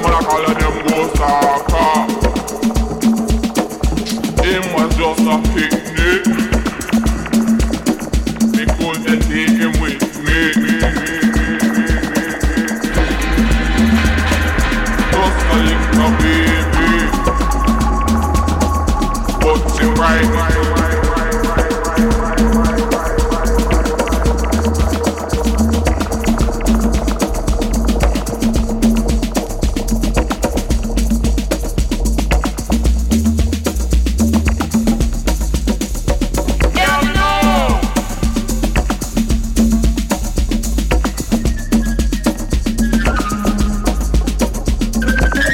but I call them ghost talker. Him was just a picnic. Me couldn't take him with me. Just a little bit.